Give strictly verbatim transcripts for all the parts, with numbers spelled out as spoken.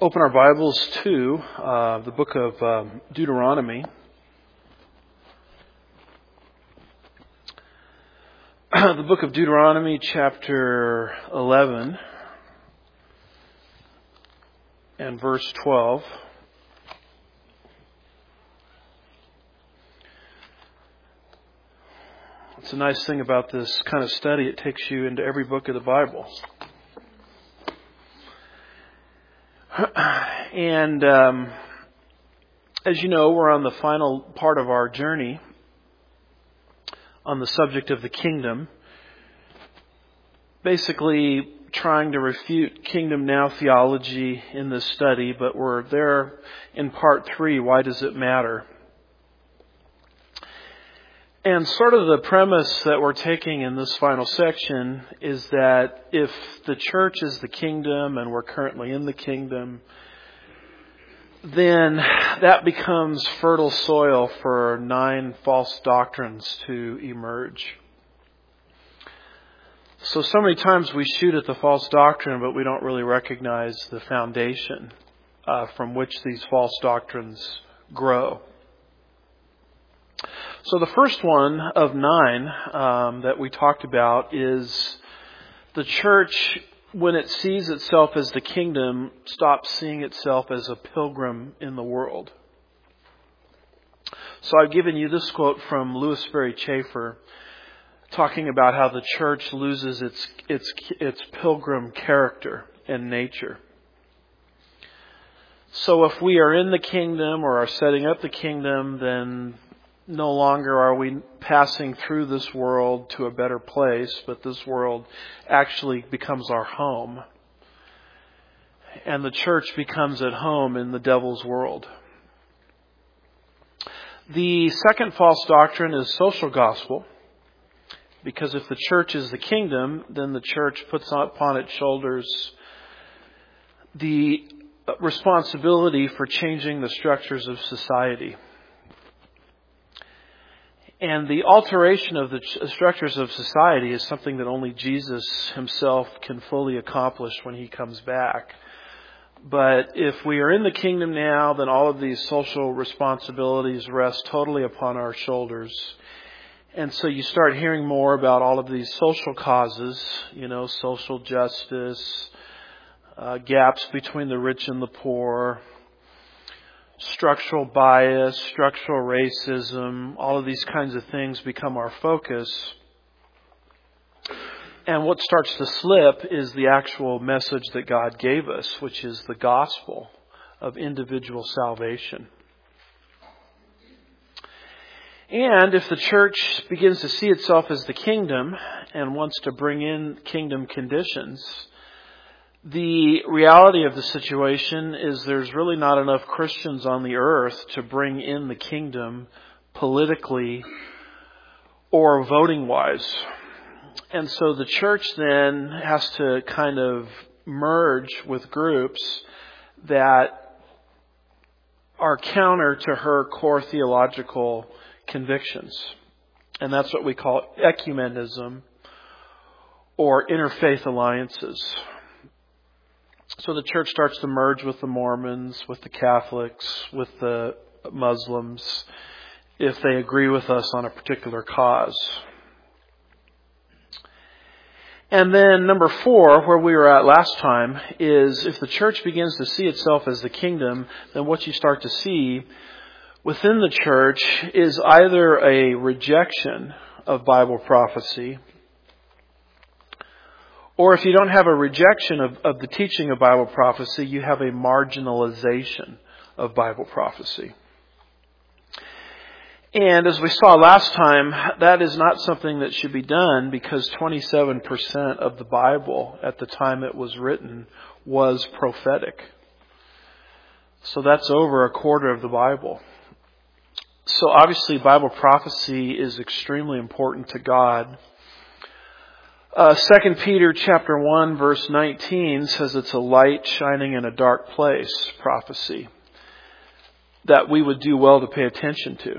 Open our Bibles to uh, the book of um, Deuteronomy. The book of Deuteronomy, chapter eleven and verse twelve. It's a nice thing about this kind of study. It takes you into every book of the Bible. And um, as you know, we're on the final part of our journey on the subject of the kingdom. Basically trying to refute kingdom now theology in this study, but we're there in part three, why does it matter? And sort of the premise that we're taking in this final section is that if the church is the kingdom and we're currently in the kingdom, then that becomes fertile soil for nine false doctrines to emerge. So, so many times we shoot at the false doctrine, but we don't really recognize the foundation uh, from which these false doctrines grow. So the first one of nine um, that we talked about is the church, when it sees itself as the kingdom, stops seeing itself as a pilgrim in the world. So I've given you this quote from Louis Sperry Chafer, talking about how the church loses its its its pilgrim character and nature. So if we are in the kingdom or are setting up the kingdom, then no longer are we passing through this world to a better place, but this world actually becomes our home. And the church becomes at home in the devil's world. The second false doctrine is social gospel. Because if the church is the kingdom, then the church puts upon its shoulders the responsibility for changing the structures of society. And the alteration of the structures of society is something that only Jesus himself can fully accomplish when he comes back. But if we are in the kingdom now, then all of these social responsibilities rest totally upon our shoulders. And so you start hearing more about all of these social causes, you know, social justice, uh, gaps between the rich and the poor, structural bias, structural racism, all of these kinds of things become our focus. And what starts to slip is the actual message that God gave us, which is the gospel of individual salvation. And if the church begins to see itself as the kingdom and wants to bring in kingdom conditions, the reality of the situation is there's really not enough Christians on the earth to bring in the kingdom politically or voting-wise. And so the church then has to kind of merge with groups that are counter to her core theological convictions. And that's what we call ecumenism or interfaith alliances. So the church starts to merge with the Mormons, with the Catholics, with the Muslims, if they agree with us on a particular cause. And then number four, where we were at last time, is if the church begins to see itself as the kingdom, then what you start to see within the church is either a rejection of Bible prophecy, or if you don't have a rejection of, of the teaching of Bible prophecy, you have a marginalization of Bible prophecy. And as we saw last time, that is not something that should be done because twenty-seven percent of the Bible at the time it was written was prophetic. So that's over a quarter of the Bible. So obviously Bible prophecy is extremely important to God. Uh, Second Peter chapter one verse nineteen says it's a light shining in a dark place prophecy that we would do well to pay attention to.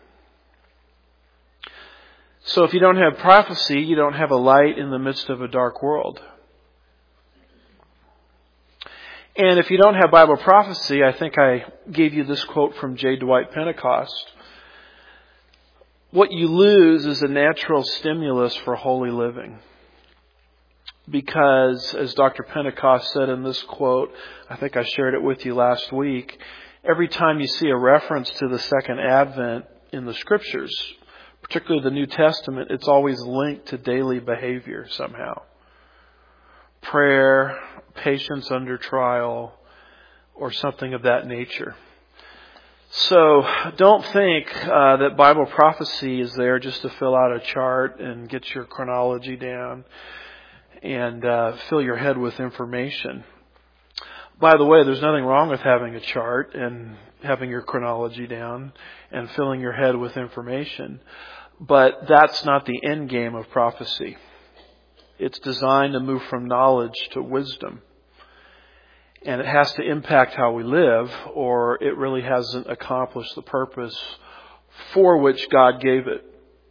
So if you don't have prophecy, you don't have a light in the midst of a dark world. And if you don't have Bible prophecy, I think I gave you this quote from J. Dwight Pentecost. What you lose is a natural stimulus for holy living. Because, as Doctor Pentecost said in this quote, I think I shared it with you last week, every time you see a reference to the second advent in the Scriptures, particularly the New Testament, it's always linked to daily behavior somehow. Prayer, patience under trial, or something of that nature. So don't think uh, that Bible prophecy is there just to fill out a chart and get your chronology down and uh, fill your head with information. By the way, there's nothing wrong with having a chart and having your chronology down and filling your head with information. But that's not the end game of prophecy. It's designed to move from knowledge to wisdom. And it has to impact how we live, or it really hasn't accomplished the purpose for which God gave it.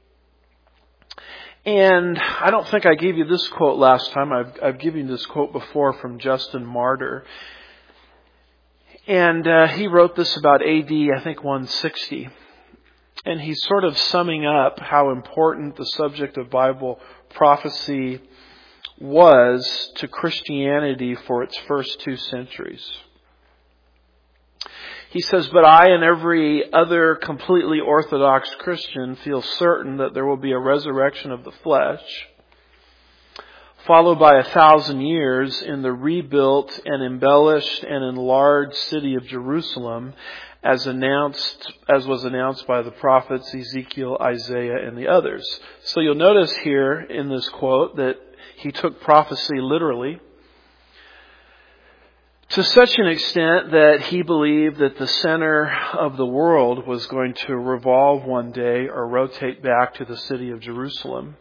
And I don't think I gave you this quote last time. I've, I've given you this quote before from Justin Martyr. And uh, he wrote this about A D, I think, one sixty. And he's sort of summing up how important the subject of Bible prophecy was to Christianity for its first two centuries. He says, "But I and every other completely orthodox Christian feel certain that there will be a resurrection of the flesh, followed by a thousand years in the rebuilt and embellished and enlarged city of Jerusalem, as announced, as was announced by the prophets Ezekiel, Isaiah, and the others." So you'll notice here in this quote that he took prophecy literally, to such an extent that he believed that the center of the world was going to revolve one day or rotate back to the city of Jerusalem.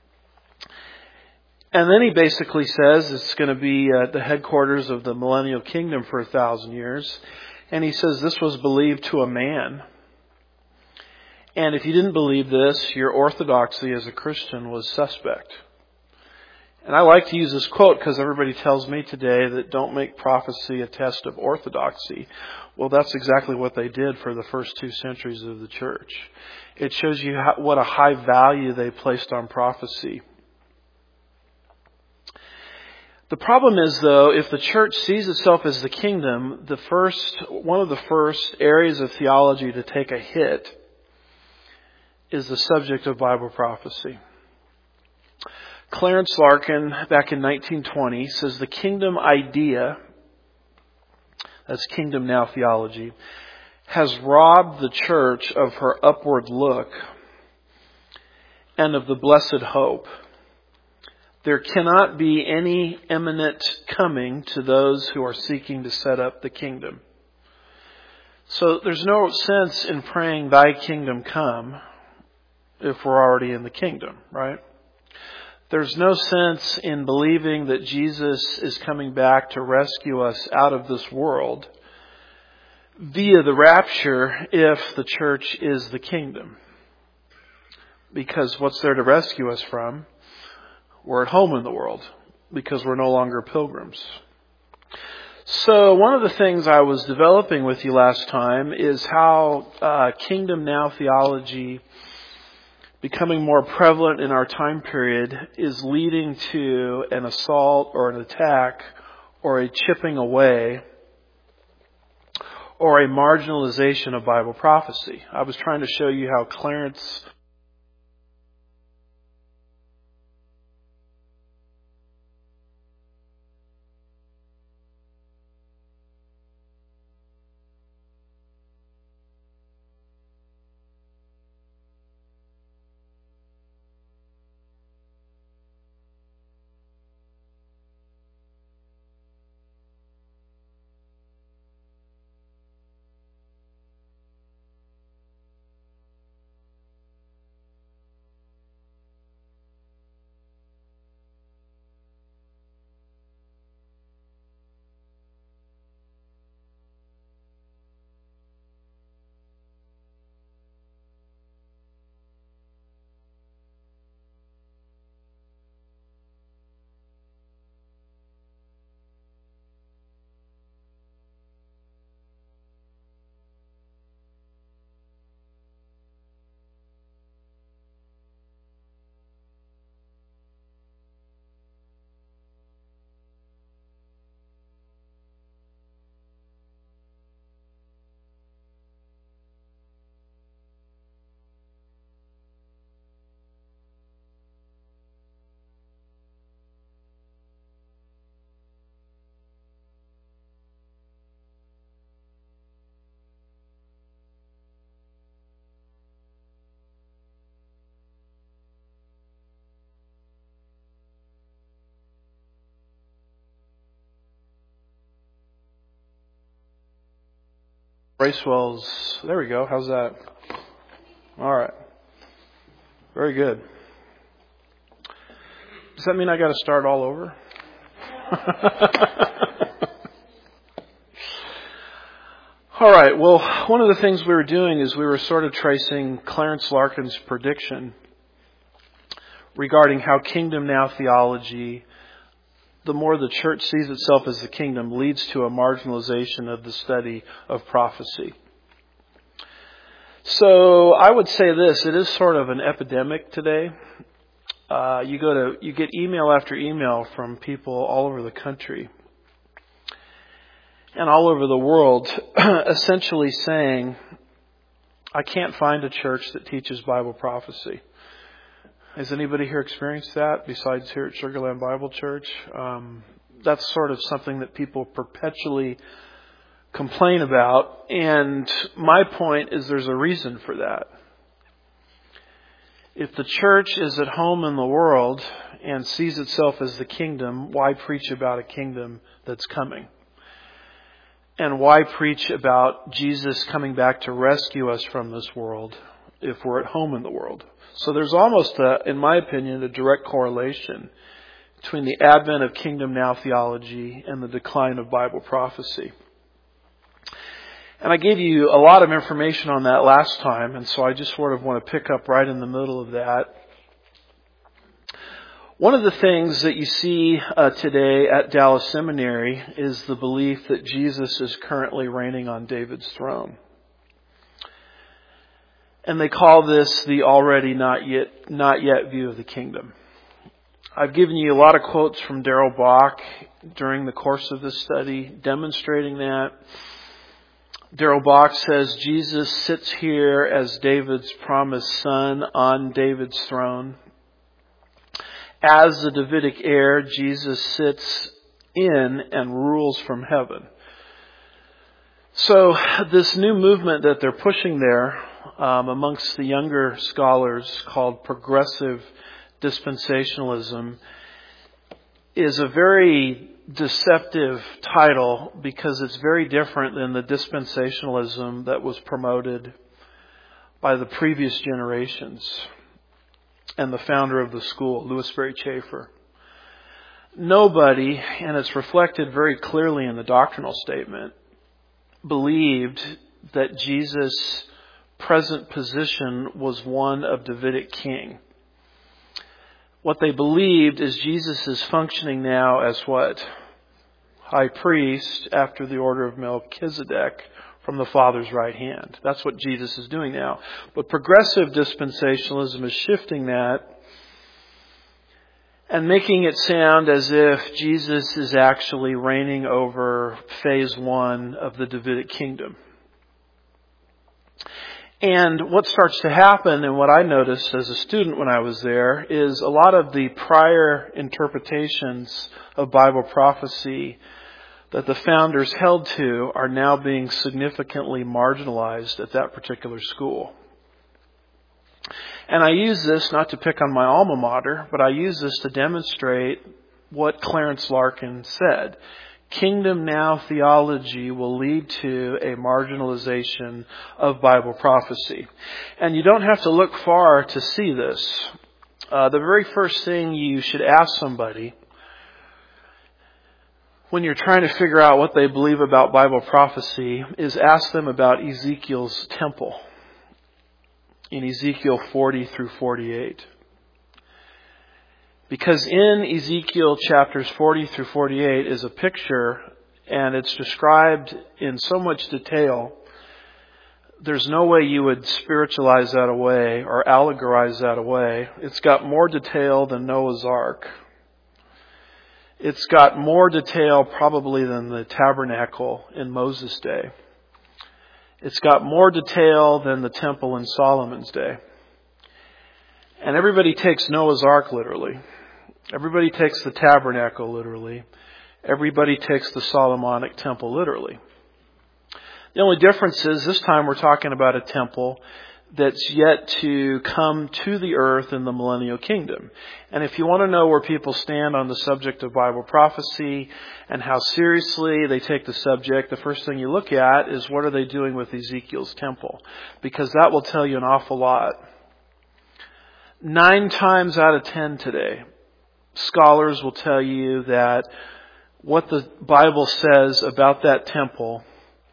And then he basically says it's going to be uh, the headquarters of the millennial kingdom for a thousand years. And he says this was believed to a man. And if you didn't believe this, your orthodoxy as a Christian was suspect. And I like to use this quote because everybody tells me today that don't make prophecy a test of orthodoxy. Well, that's exactly what they did for the first two centuries of the church. It shows you how, what a high value they placed on prophecy. The problem is, though, if the church sees itself as the kingdom, the first, one of the first areas of theology to take a hit is the subject of Bible prophecy. Clarence Larkin, back in nineteen twenty, says the kingdom idea, that's kingdom now theology, has robbed the church of her upward look and of the blessed hope. There cannot be any imminent coming to those who are seeking to set up the kingdom. So there's no sense in praying, "Thy kingdom come," if we're already in the kingdom, right? There's no sense in believing that Jesus is coming back to rescue us out of this world via the rapture if the church is the kingdom. Because what's there to rescue us from? We're at home in the world because we're no longer pilgrims. So one of the things I was developing with you last time is how uh, kingdom now theology becoming more prevalent in our time period is leading to an assault or an attack or a chipping away or a marginalization of Bible prophecy. I was trying to show you how Clarence Bracewell's, there we go. How's that? All right. Very good. Does that mean I got to start all over? All right. Well, one of the things we were doing is we were sort of tracing Clarence Larkin's prediction regarding how kingdom now theology, the more the church sees itself as the kingdom, leads to a marginalization of the study of prophecy. So I would say this, it is sort of an epidemic today. Uh, you go to, you get email after email from people all over the country and all over the world, essentially saying, I can't find a church that teaches Bible prophecy. Has anybody here experienced that besides here at Sugar Land Bible Church? Um, that's sort of something that people perpetually complain about. And my point is there's a reason for that. If the church is at home in the world and sees itself as the kingdom, why preach about a kingdom that's coming? And why preach about Jesus coming back to rescue us from this world if we're at home in the world? So there's almost, a, in my opinion, a direct correlation between the advent of kingdom now theology and the decline of Bible prophecy. And I gave you a lot of information on that last time, and so I just sort of want to pick up right in the middle of that. One of the things that you see uh, today at Dallas Seminary is the belief that Jesus is currently reigning on David's throne. And they call this the already not yet not yet view of the kingdom. I've given you a lot of quotes from Darrell Bock during the course of this study demonstrating that. Darrell Bock says Jesus sits here as David's promised son on David's throne. As the Davidic heir, Jesus sits in and rules from heaven. So this new movement that they're pushing there um, amongst the younger scholars called progressive dispensationalism is a very deceptive title because it's very different than the dispensationalism that was promoted by the previous generations and the founder of the school, Louis Sperry Chafer. Nobody, and it's reflected very clearly in the doctrinal statement, believed that Jesus' present position was one of Davidic king. What they believed is Jesus is functioning now as what? High priest after the order of Melchizedek from the Father's right hand. That's what Jesus is doing now. But progressive dispensationalism is shifting that and making it sound as if Jesus is actually reigning over phase one of the Davidic kingdom. And what starts to happen, and what I noticed as a student when I was there, is a lot of the prior interpretations of Bible prophecy that the founders held to are now being significantly marginalized at that particular school. And I use this not to pick on my alma mater, but I use this to demonstrate what Clarence Larkin said. Kingdom now theology will lead to a marginalization of Bible prophecy. And you don't have to look far to see this. Uh, the very first thing you should ask somebody when you're trying to figure out what they believe about Bible prophecy is ask them about Ezekiel's temple in Ezekiel forty through forty-eight. Because in Ezekiel chapters forty through forty-eight is a picture, and it's described in so much detail, there's no way you would spiritualize that away or allegorize that away. It's got more detail than Noah's Ark. It's got more detail probably than the tabernacle in Moses' day. It's got more detail than the temple in Solomon's day. And everybody takes Noah's Ark literally. Everybody takes the tabernacle literally. Everybody takes the Solomonic temple literally. The only difference is this time we're talking about a temple that's yet to come to the earth in the millennial kingdom. And if you want to know where people stand on the subject of Bible prophecy and how seriously they take the subject, the first thing you look at is what are they doing with Ezekiel's temple? Because that will tell you an awful lot. Nine times out of ten today, scholars will tell you that what the Bible says about that temple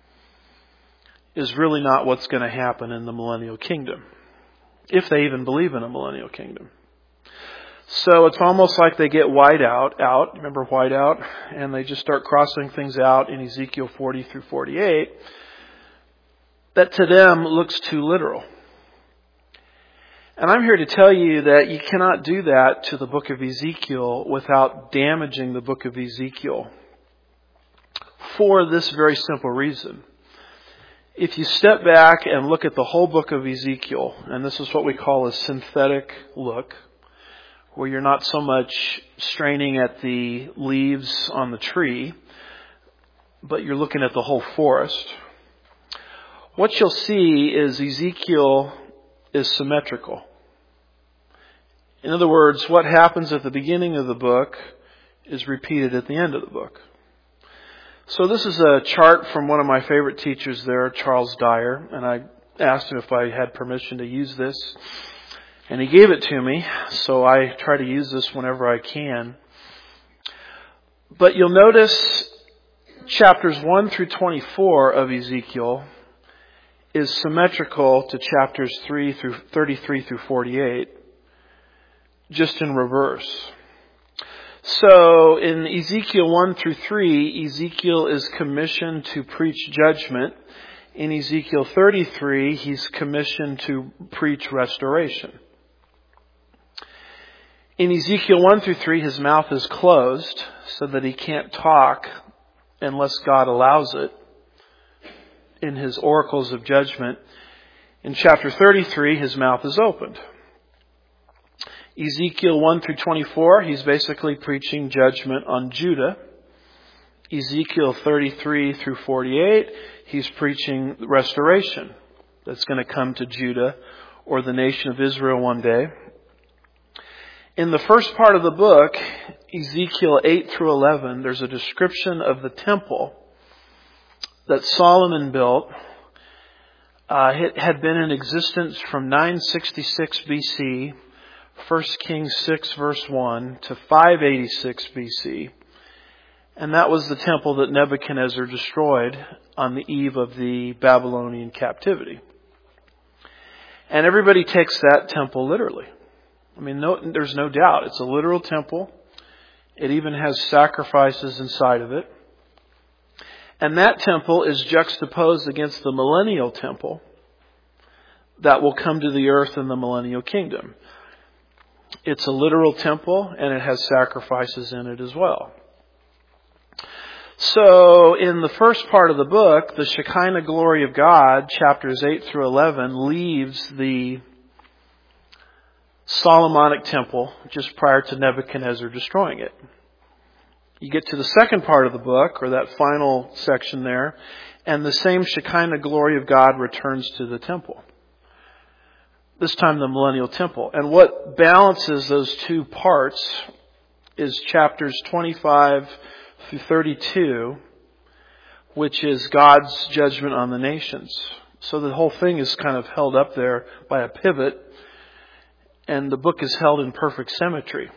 is really not what's going to happen in the millennial kingdom, if they even believe in a millennial kingdom. So it's almost like they get white out, out, remember white out, and they just start crossing things out in Ezekiel forty through forty-eight, that to them looks too literal. And I'm here to tell you that you cannot do that to the book of Ezekiel without damaging the book of Ezekiel, for this very simple reason. If you step back and look at the whole book of Ezekiel, and this is what we call a synthetic look, where you're not so much straining at the leaves on the tree, but you're looking at the whole forest, what you'll see is Ezekiel is symmetrical. In other words, what happens at the beginning of the book is repeated at the end of the book. So this is a chart from one of my favorite teachers there, Charles Dyer, and I asked him if I had permission to use this, and he gave it to me, so I try to use this whenever I can. But you'll notice chapters one through twenty-four of Ezekiel is symmetrical to chapters three through thirty-three through forty-eight, just in reverse. So in Ezekiel one through three, Ezekiel is commissioned to preach judgment. In Ezekiel thirty-three, he's commissioned to preach restoration. In Ezekiel one through three, his mouth is closed so that he can't talk unless God allows it in his oracles of judgment. In chapter thirty-three, his mouth is opened. Ezekiel one through twenty-four, he's basically preaching judgment on Judah. Ezekiel thirty-three through forty-eight, he's preaching restoration that's going to come to Judah or the nation of Israel one day. In the first part of the book, Ezekiel eight through eleven, there's a description of the temple that Solomon built. Uh, it had been in existence from nine sixty-six B C, First Kings six verse one, to five eighty-six B C. And that was the temple that Nebuchadnezzar destroyed on the eve of the Babylonian captivity. And everybody takes that temple literally. I mean, no, there's no doubt. It's a literal temple. It even has sacrifices inside of it. And that temple is juxtaposed against the millennial temple that will come to the earth in the millennial kingdom. It's a literal temple, and it has sacrifices in it as well. So, in the first part of the book, the Shekinah glory of God, chapters eight through eleven, leaves the Solomonic temple just prior to Nebuchadnezzar destroying it. You get to the second part of the book, or that final section there, and the same Shekinah glory of God returns to the temple. This time the millennial temple. And what balances those two parts is chapters twenty-five through thirty-two, which is God's judgment on the nations. So the whole thing is kind of held up there by a pivot, and the book is held in perfect symmetry.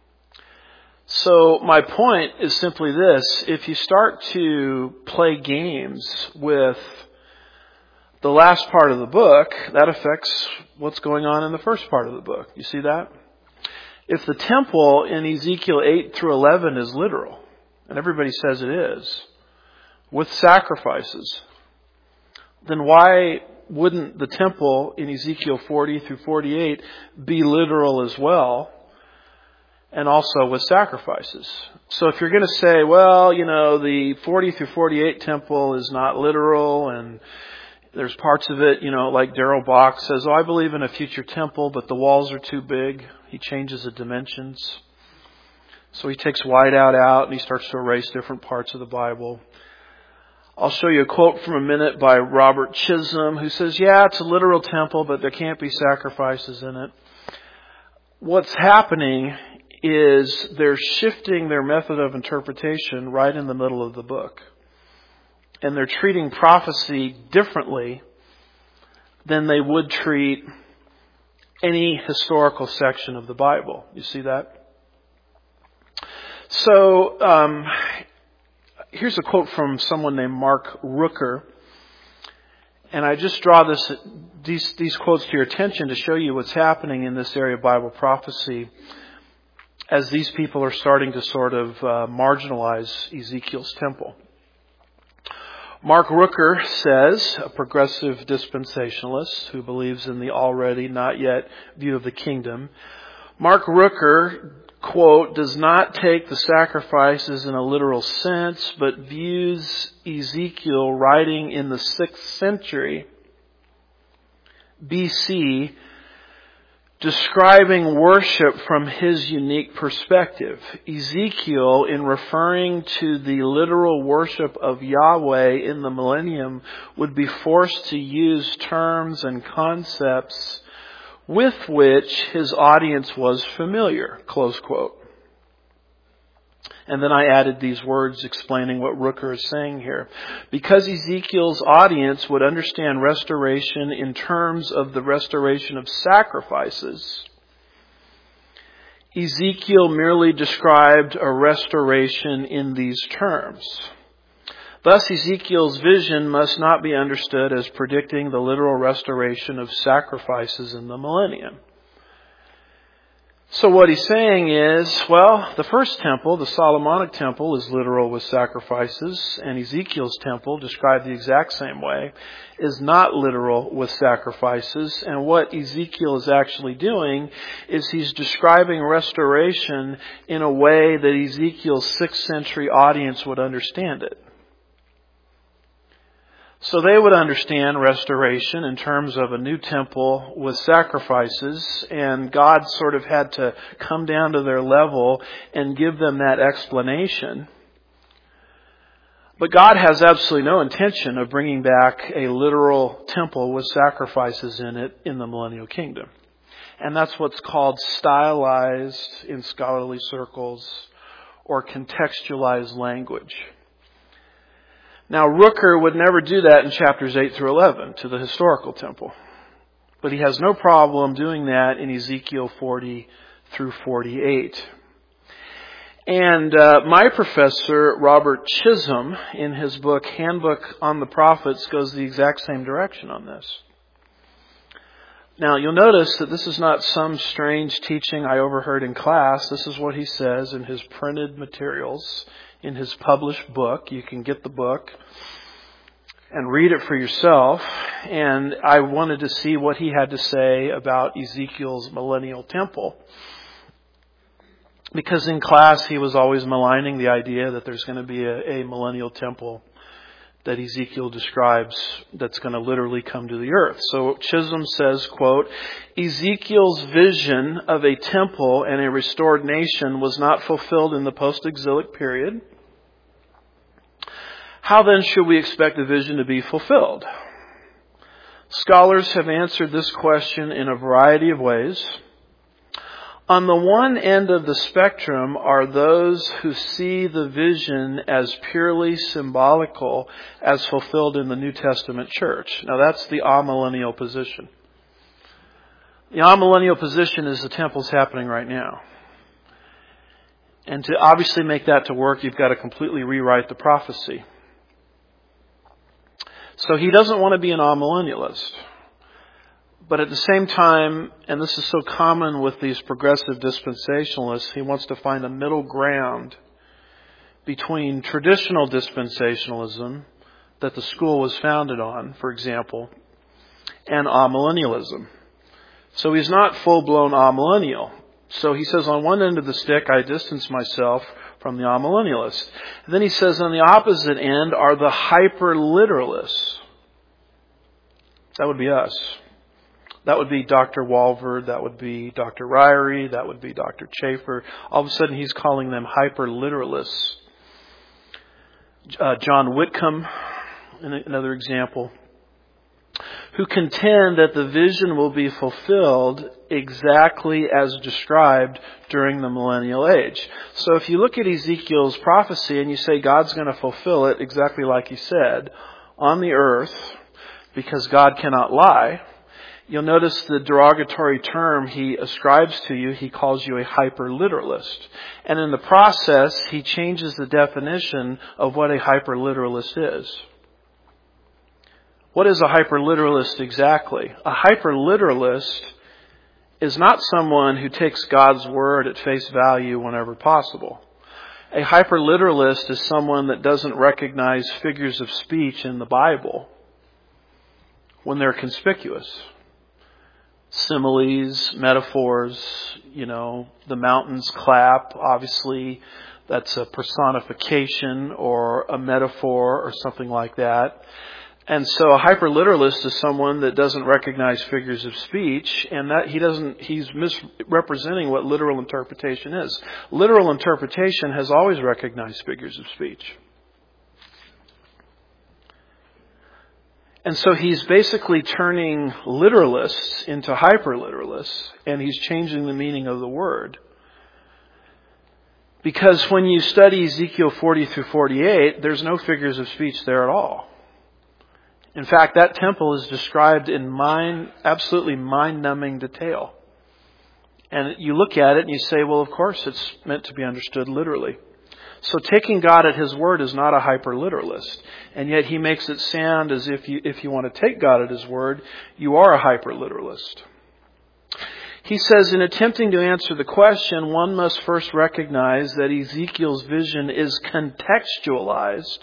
So my point is simply this: if you start to play games with the last part of the book, that affects what's going on in the first part of the book. You see that? If the temple in Ezekiel eight through eleven is literal, and everybody says it is, with sacrifices, then why wouldn't the temple in Ezekiel forty through forty-eight be literal as well, and also with sacrifices? So if you're going to say, well, you know, the forty through forty-eight temple is not literal, and there's parts of it, you know, like Darrell Bock says, oh, I believe in a future temple, but the walls are too big. He changes the dimensions. So he takes whiteout out and he starts to erase different parts of the Bible. I'll show you a quote from a minute by Robert Chisholm, who says, yeah, it's a literal temple, but there can't be sacrifices in it. What's happening is they're shifting their method of interpretation right in the middle of the book. And they're treating prophecy differently than they would treat any historical section of the Bible. You see that? So, um, here's a quote from someone named Mark Rooker. And I just draw this, these, these quotes to your attention to show you what's happening in this area of Bible prophecy as these people are starting to sort of uh, marginalize Ezekiel's temple. Mark Rooker says, a progressive dispensationalist who believes in the already not yet view of the kingdom, Mark Rooker, quote, does not take the sacrifices in a literal sense, but views Ezekiel writing in the sixth century B C, describing worship from his unique perspective. Ezekiel, in referring to the literal worship of Yahweh in the millennium, would be forced to use terms and concepts with which his audience was familiar, close quote. And then I added these words explaining what Rooker is saying here. Because Ezekiel's audience would understand restoration in terms of the restoration of sacrifices, Ezekiel merely described a restoration in these terms. Thus, Ezekiel's vision must not be understood as predicting the literal restoration of sacrifices in the millennium. So what he's saying is, well, the first temple, the Solomonic temple, is literal with sacrifices, and Ezekiel's temple, described the exact same way, is not literal with sacrifices. And what Ezekiel is actually doing is he's describing restoration in a way that Ezekiel's sixth century audience would understand it. So they would understand restoration in terms of a new temple with sacrifices, and God sort of had to come down to their level and give them that explanation. But God has absolutely no intention of bringing back a literal temple with sacrifices in it in the millennial kingdom. And that's what's called stylized in scholarly circles or contextualized language. Now, Rooker would never do that in chapters eight through eleven to the historical temple. But he has no problem doing that in Ezekiel forty through forty-eight. And uh, my professor, Robert Chisholm, in his book, Handbook on the Prophets, goes the exact same direction on this. Now, you'll notice that this is not some strange teaching I overheard in class. This is what he says in his printed materials, in his published book. You can get the book and read it for yourself. And I wanted to see what he had to say about Ezekiel's millennial temple. Because in class he was always maligning the idea that there's going to be a, a millennial temple that Ezekiel describes that's going to literally come to the earth. So Chisholm says, quote, Ezekiel's vision of a temple and a restored nation was not fulfilled in the post-exilic period. How then should we expect the vision to be fulfilled? Scholars have answered this question in a variety of ways. On the one end of the spectrum are those who see the vision as purely symbolical as fulfilled in the New Testament church. Now that's the amillennial position. The amillennial position is the temple's happening right now. And to obviously make that to work, you've got to completely rewrite the prophecy. So he doesn't want to be an amillennialist. But at the same time, and this is so common with these progressive dispensationalists, he wants to find a middle ground between traditional dispensationalism that the school was founded on, for example, and amillennialism. So he's not full-blown amillennial. So he says, on one end of the stick, I distance myself from the amillennialists. And then he says, on the opposite end are the hyper-literalists. That would be us. That would be Doctor Walvoord, that would be Doctor Ryrie, that would be Doctor Chafer. All of a sudden he's calling them hyper-literalists. Uh, John Whitcomb, another example, who contend that the vision will be fulfilled exactly as described during the millennial age. So if you look at Ezekiel's prophecy and you say God's going to fulfill it exactly like he said on the earth, because God cannot lie, you'll notice the derogatory term he ascribes to you. He calls you a hyper-literalist. And in the process, he changes the definition of what a hyper-literalist is. What is a hyper-literalist exactly? A hyper-literalist is not someone who takes God's word at face value whenever possible. A hyper-literalist is someone that doesn't recognize figures of speech in the Bible when they're conspicuous. Similes, metaphors, you know, the mountains clap. Obviously, that's a personification or a metaphor or something like that. And so a hyperliteralist is someone that doesn't recognize figures of speech, and that he doesn't, he's misrepresenting what literal interpretation is. Literal interpretation has always recognized figures of speech. And so he's basically turning literalists into hyperliteralists, and he's changing the meaning of the word. Because when you study Ezekiel forty through forty-eight, there's no figures of speech there at all. In fact, that temple is described in mind, absolutely mind-numbing detail. And you look at it and you say, well, of course it's meant to be understood literally. So taking God at His word is not a hyper-literalist. And yet He makes it sound as if you, if you want to take God at His word, you are a hyper-literalist. He says, in attempting to answer the question, one must first recognize that Ezekiel's vision is contextualized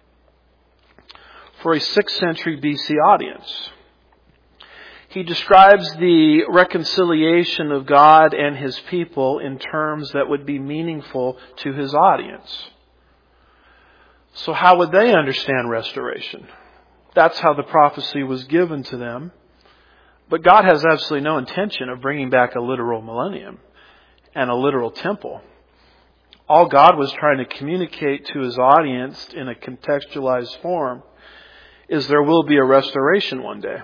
for a sixth century B C audience. He describes the reconciliation of God and His people in terms that would be meaningful to His audience. So how would they understand restoration? That's how the prophecy was given to them. But God has absolutely no intention of bringing back a literal millennium and a literal temple. All God was trying to communicate to His audience in a contextualized form is there will be a restoration one day.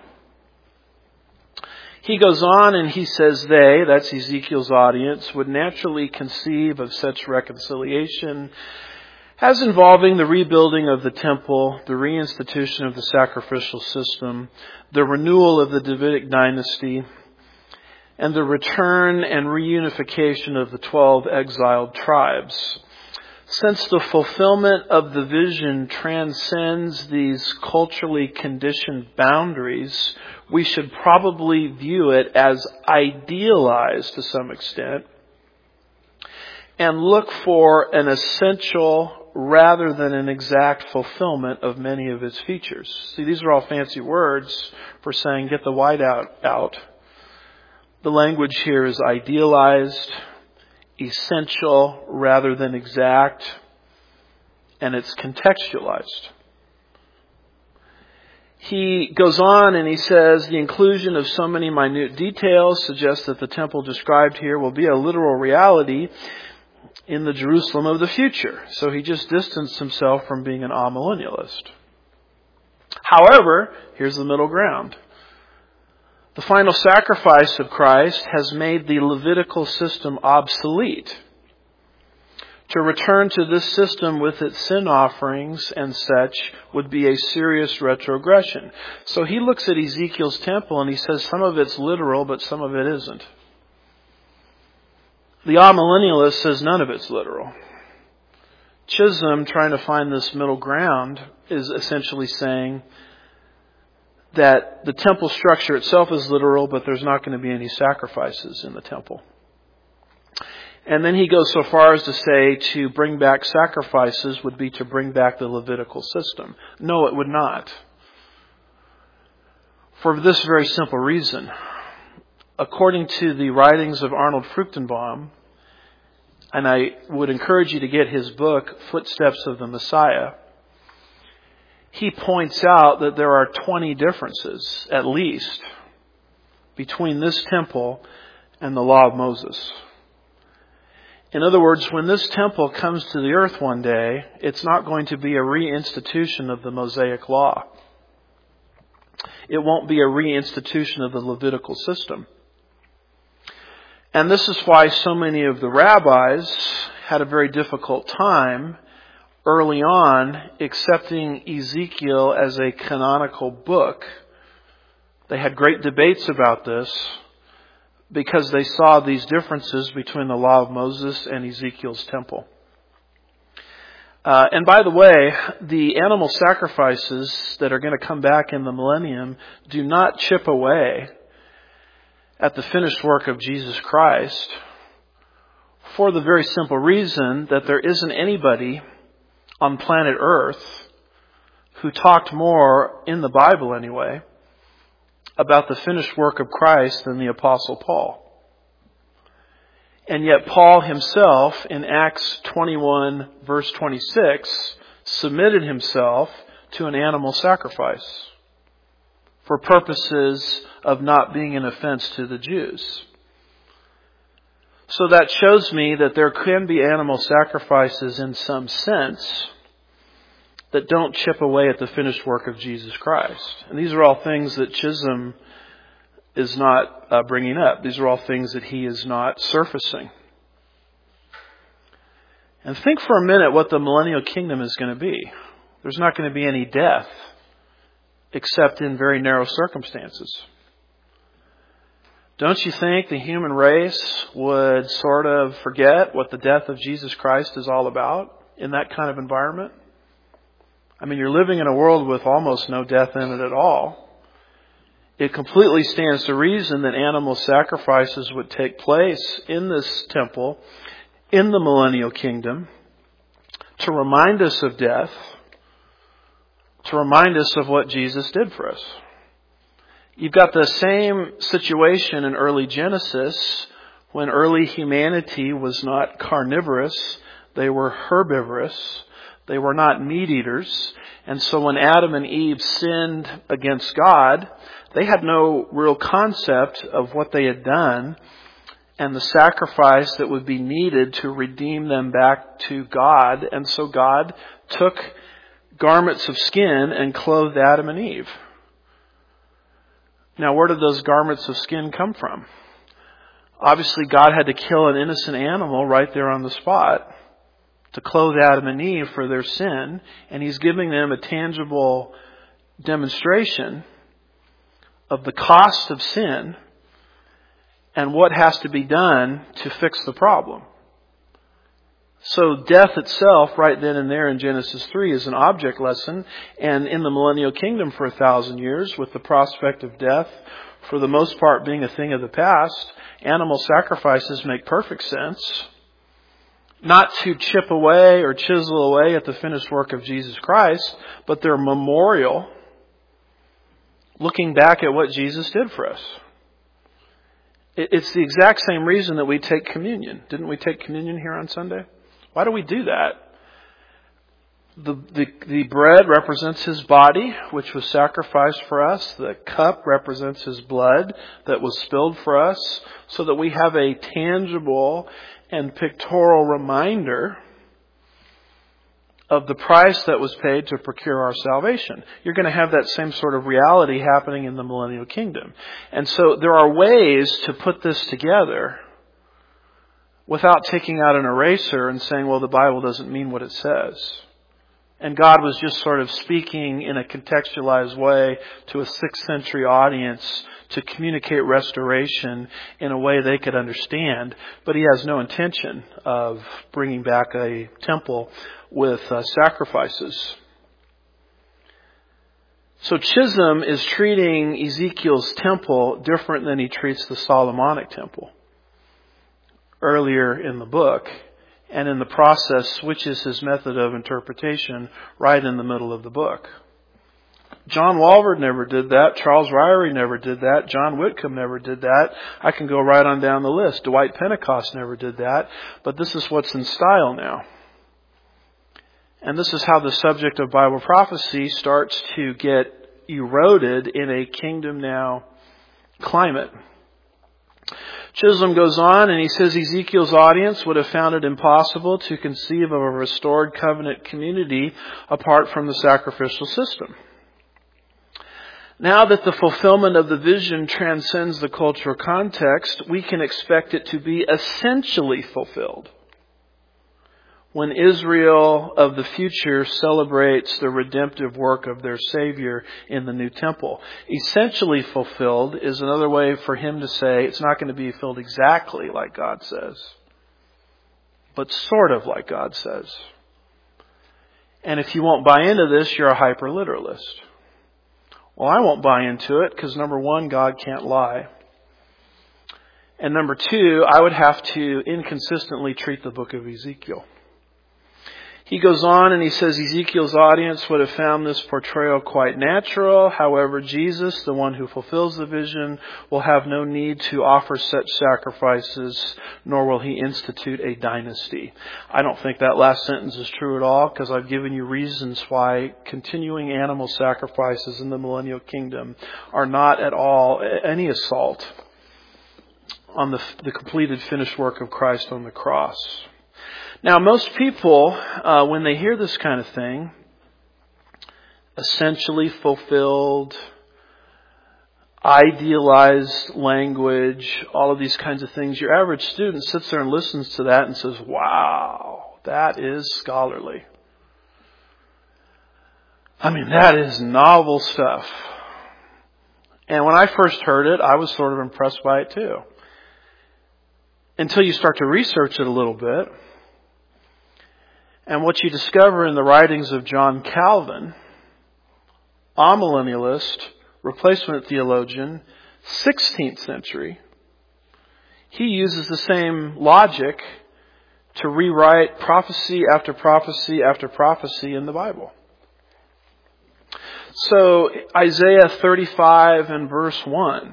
He goes on and he says they, that's Ezekiel's audience, would naturally conceive of such reconciliation as involving the rebuilding of the temple, the reinstitution of the sacrificial system, the renewal of the Davidic dynasty, and the return and reunification of the twelve exiled tribes. Since the fulfillment of the vision transcends these culturally conditioned boundaries, we should probably view it as idealized to some extent and look for an essential rather than an exact fulfillment of many of its features. See, these are all fancy words for saying get the whiteout out. The language here is idealized, essential rather than exact, and it's contextualized. He goes on and he says, the inclusion of so many minute details suggests that the temple described here will be a literal reality in the Jerusalem of the future. So he just distanced himself from being an amillennialist. However, here's the middle ground. The final sacrifice of Christ has made the Levitical system obsolete. To return to this system with its sin offerings and such would be a serious retrogression. So he looks at Ezekiel's temple and he says some of it's literal, but some of it isn't. The amillennialist says none of it's literal. Chisholm, trying to find this middle ground, is essentially saying that the temple structure itself is literal, but there's not going to be any sacrifices in the temple. And then he goes so far as to say to bring back sacrifices would be to bring back the Levitical system. No, it would not. For this very simple reason. According to the writings of Arnold Fruchtenbaum, and I would encourage you to get his book, Footsteps of the Messiah, he points out that there are twenty differences, at least, between this temple and the law of Moses. In other words, when this temple comes to the earth one day, it's not going to be a reinstitution of the Mosaic law. It won't be a reinstitution of the Levitical system. And this is why so many of the rabbis had a very difficult time early on accepting Ezekiel as a canonical book. They had great debates about this because they saw these differences between the law of Moses and Ezekiel's temple. Uh, and by the way, the animal sacrifices that are going to come back in the millennium do not chip away at the finished work of Jesus Christ, for the very simple reason that there isn't anybody on planet Earth who talked more, in the Bible anyway, about the finished work of Christ than the Apostle Paul. And yet Paul himself, in Acts twenty-one, verse twenty-six, submitted himself to an animal sacrifice for purposes of not being an offense to the Jews. So that shows me that there can be animal sacrifices in some sense that don't chip away at the finished work of Jesus Christ. And these are all things that Chisholm is not uh, bringing up. These are all things that he is not surfacing. And think for a minute what the millennial kingdom is going to be. There's not going to be any death, except in very narrow circumstances. Don't you think the human race would sort of forget what the death of Jesus Christ is all about in that kind of environment? I mean, you're living in a world with almost no death in it at all. It completely stands to reason that animal sacrifices would take place in this temple, in the millennial kingdom, to remind us of death, to remind us of what Jesus did for us. You've got the same situation in early Genesis when early humanity was not carnivorous, they were herbivorous. They were not meat eaters. And so when Adam and Eve sinned against God, they had no real concept of what they had done and the sacrifice that would be needed to redeem them back to God. And so God took garments of skin and clothed Adam and Eve. Now, where did those garments of skin come from? Obviously, God had to kill an innocent animal right there on the spot to clothe Adam and Eve for their sin. And He's giving them a tangible demonstration of the cost of sin and what has to be done to fix the problem. So death itself, right then and there in Genesis three, is an object lesson. And in the millennial kingdom for a thousand years, with the prospect of death for the most part being a thing of the past, animal sacrifices make perfect sense. Not to chip away or chisel away at the finished work of Jesus Christ, but they're memorial, looking back at what Jesus did for us. It's the exact same reason that we take communion. Didn't we take communion here on Sunday? Why do we do that? The, the, the bread represents His body, which was sacrificed for us. The cup represents His blood that was spilled for us, so that we have a tangible and pictorial reminder of the price that was paid to procure our salvation. You're going to have that same sort of reality happening in the millennial kingdom. And so there are ways to put this together without taking out an eraser and saying, well, the Bible doesn't mean what it says. And God was just sort of speaking in a contextualized way to a sixth century audience to communicate restoration in a way they could understand. But He has no intention of bringing back a temple with uh, sacrifices. So Chisholm is treating Ezekiel's temple different than he treats the Solomonic temple earlier in the book. And in the process switches his method of interpretation right in the middle of the book. John Walvoord never did that. Charles Ryrie never did that. John Whitcomb never did that. I can go right on down the list. Dwight Pentecost never did that. But this is what's in style now. And this is how the subject of Bible prophecy starts to get eroded in a kingdom now climate. Chisholm goes on and he says Ezekiel's audience would have found it impossible to conceive of a restored covenant community apart from the sacrificial system. Now that the fulfillment of the vision transcends the cultural context, we can expect it to be essentially fulfilled when Israel of the future celebrates the redemptive work of their Savior in the new temple. Essentially fulfilled is another way for him to say it's not going to be filled exactly like God says, but sort of like God says. And if you won't buy into this, you're a hyper-literalist. Well, I won't buy into it because number one, God can't lie. And number two, I would have to inconsistently treat the book of Ezekiel. He goes on and he says Ezekiel's audience would have found this portrayal quite natural. However, Jesus, the one who fulfills the vision, will have no need to offer such sacrifices, nor will he institute a dynasty. I don't think that last sentence is true at all, because I've given you reasons why continuing animal sacrifices in the millennial kingdom are not at all any assault on the, the completed finished work of Christ on the cross. Now, most people, uh, when they hear this kind of thing, essentially fulfilled, idealized language, all of these kinds of things, your average student sits there and listens to that and says, wow, that is scholarly. I mean, that is novel stuff. And when I first heard it, I was sort of impressed by it too. Until you start to research it a little bit. And what you discover in the writings of John Calvin, amillennialist, replacement theologian, sixteenth century, he uses the same logic to rewrite prophecy after prophecy after prophecy in the Bible. So Isaiah thirty-five and verse one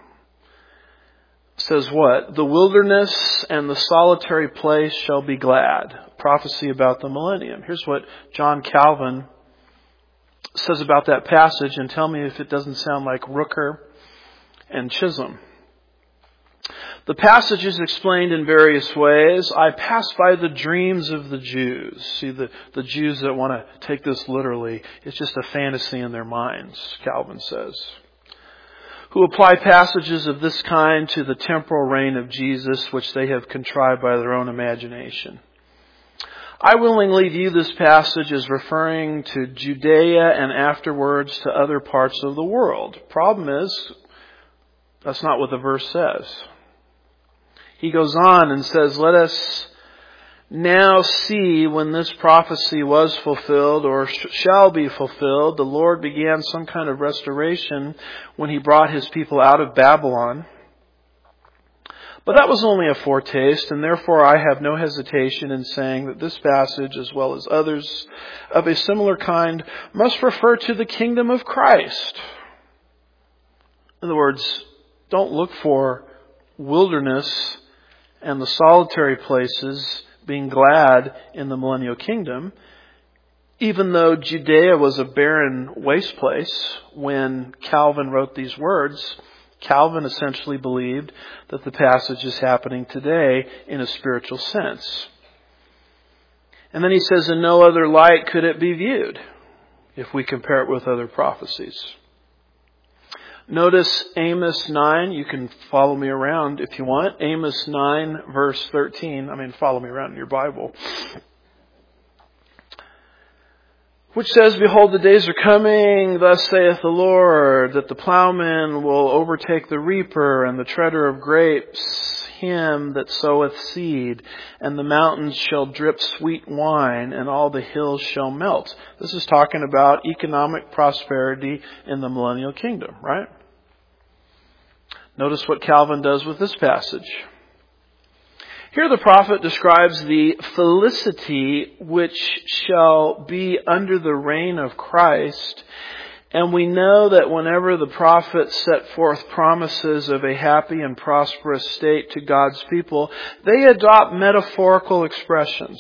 says what? The wilderness and the solitary place shall be glad. Prophecy about the millennium. Here's what John Calvin says about that passage, and tell me if it doesn't sound like Rooker and Chisholm. The passage is explained in various ways. I pass by the dreams of the Jews. See, the, the Jews that want to take this literally, it's just a fantasy in their minds, Calvin says, who apply passages of this kind to the temporal reign of Jesus, which they have contrived by their own imagination. I willingly view this passage as referring to Judea and afterwards to other parts of the world. Problem is, that's not what the verse says. He goes on and says, let us now see when this prophecy was fulfilled or sh- shall be fulfilled. The Lord began some kind of restoration when he brought his people out of Babylon. But that was only a foretaste, and therefore I have no hesitation in saying that this passage, as well as others of a similar kind, must refer to the kingdom of Christ. In other words, don't look for wilderness and the solitary places being glad in the millennial kingdom, even though Judea was a barren waste place when Calvin wrote these words. Calvin essentially believed that the passage is happening today in a spiritual sense. And then he says, in no other light could it be viewed if we compare it with other prophecies. Notice Amos nine. You can follow me around if you want. Amos nine, verse thirteen. I mean, follow me around in your Bible. Which says, behold, the days are coming, thus saith the Lord, that the plowman will overtake the reaper, and the treader of grapes him that soweth seed, and the mountains shall drip sweet wine, and all the hills shall melt. This is talking about economic prosperity in the millennial kingdom, right? Notice what Calvin does with this passage. Here the prophet describes the felicity which shall be under the reign of Christ. And we know that whenever the prophet set forth promises of a happy and prosperous state to God's people, they adopt metaphorical expressions.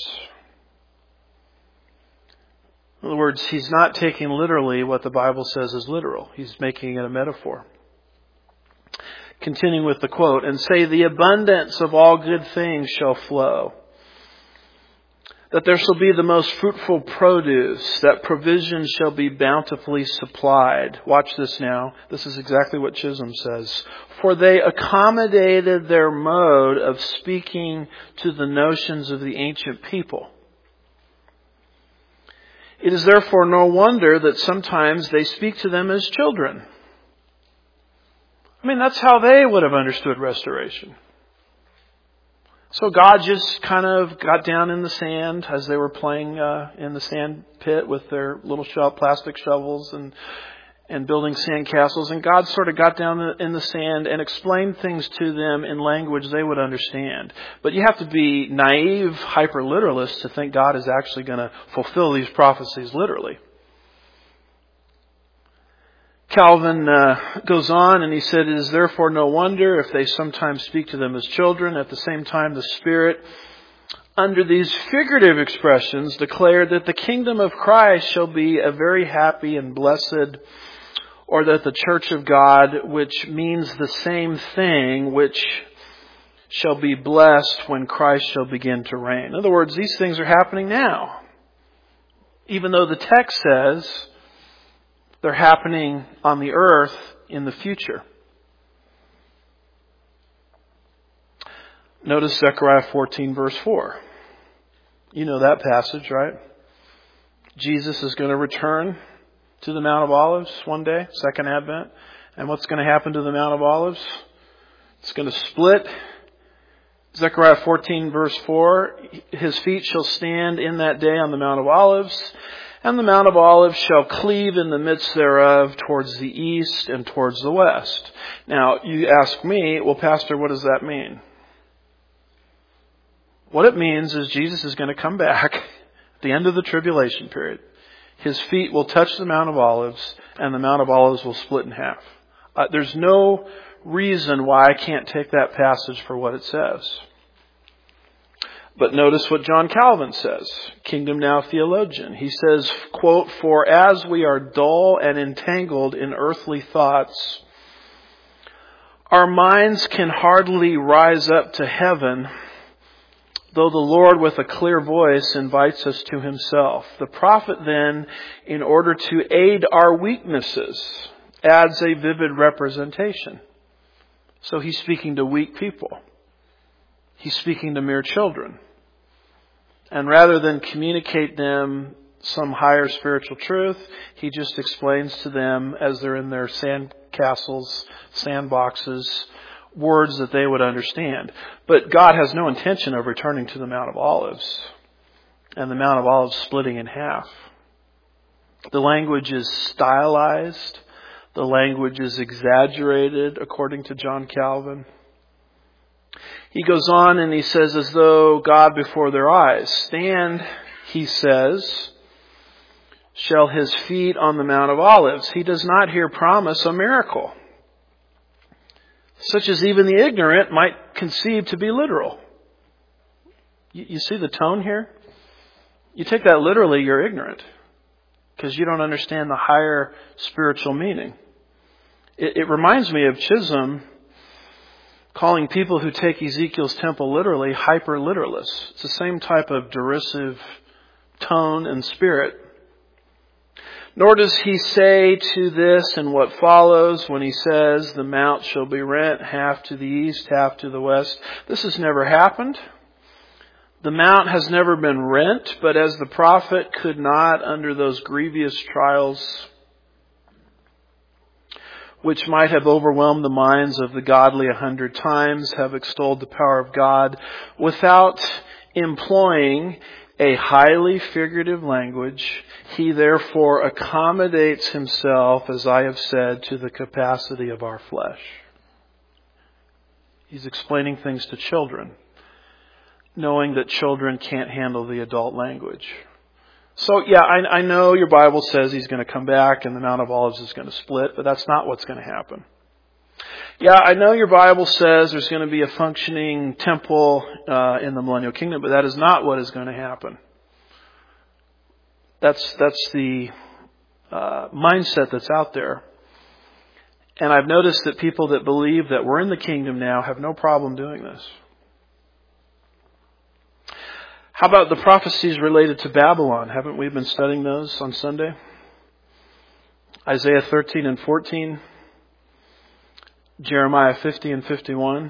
In other words, he's not taking literally what the Bible says is literal. He's making it a metaphor. Continuing with the quote, and say, the abundance of all good things shall flow. That there shall be the most fruitful produce, that provision shall be bountifully supplied. Watch this now. This is exactly what Chisholm says. For they accommodated their mode of speaking to the notions of the ancient people. It is therefore no wonder that sometimes they speak to them as children. I mean, that's how they would have understood restoration. So God just kind of got down in the sand as they were playing uh, in the sand pit with their little sho- plastic shovels and and building sand castles. And God sort of got down in the sand and explained things to them in language they would understand. But you have to be naive hyper-literalists to think God is actually going to fulfill these prophecies literally. Calvin uh, goes on and he said, it is therefore no wonder if they sometimes speak to them as children. At the same time, the Spirit, under these figurative expressions, declared that the kingdom of Christ shall be a very happy and blessed, or that the church of God, which means the same thing, which shall be blessed when Christ shall begin to reign. In other words, these things are happening now. Even though the text says they're happening on the earth in the future. Notice Zechariah fourteen verse four. You know that passage, right? Jesus is going to return to the Mount of Olives one day, second advent. And what's going to happen to the Mount of Olives? It's going to split. Zechariah fourteen verse four, his feet shall stand in that day on the Mount of Olives, and the Mount of Olives shall cleave in the midst thereof towards the east and towards the west. Now, you ask me, well, Pastor, what does that mean? What it means is Jesus is going to come back at the end of the tribulation period. His feet will touch the Mount of Olives, and the Mount of Olives will split in half. Uh, there's no reason why I can't take that passage for what it says. But notice what John Calvin says, Kingdom Now theologian. He says, quote, for as we are dull and entangled in earthly thoughts, our minds can hardly rise up to heaven, though the Lord with a clear voice invites us to himself. The prophet then, in order to aid our weaknesses, adds a vivid representation. So he's speaking to weak people. He's speaking to mere children. And rather than communicate them some higher spiritual truth, he just explains to them as they're in their sand castles, sand boxes, words that they would understand. But God has no intention of returning to the Mount of Olives and the Mount of Olives splitting in half. The language is stylized. The language is exaggerated, according to John Calvin. He goes on and he says, as though God before their eyes. Stand, he says, shall his feet on the Mount of Olives. He does not here promise a miracle, such as even the ignorant might conceive to be literal. You, you see the tone here? You take that literally, you're ignorant, because you don't understand the higher spiritual meaning. It, it reminds me of Chisholm calling people who take Ezekiel's temple literally hyper-literalists. It's the same type of derisive tone and spirit. Nor does he say to this and what follows when he says, the mount shall be rent, half to the east, half to the west. This has never happened. The mount has never been rent, but as the prophet could not, under those grievous trials which might have overwhelmed the minds of the godly a hundred times, have extolled the power of God without employing a highly figurative language, he therefore accommodates himself, as I have said, to the capacity of our flesh. He's explaining things to children, knowing that children can't handle the adult language. So, yeah, I, I know your Bible says he's going to come back and the Mount of Olives is going to split, but that's not what's going to happen. Yeah, I know your Bible says there's going to be a functioning temple uh, in the millennial kingdom, but that is not what is going to happen. That's that's the uh, mindset that's out there. And I've noticed that people that believe that we're in the kingdom now have no problem doing this. How about the prophecies related to Babylon? Haven't we been studying those on Sunday? Isaiah thirteen and fourteen. Jeremiah fifty and fifty-one.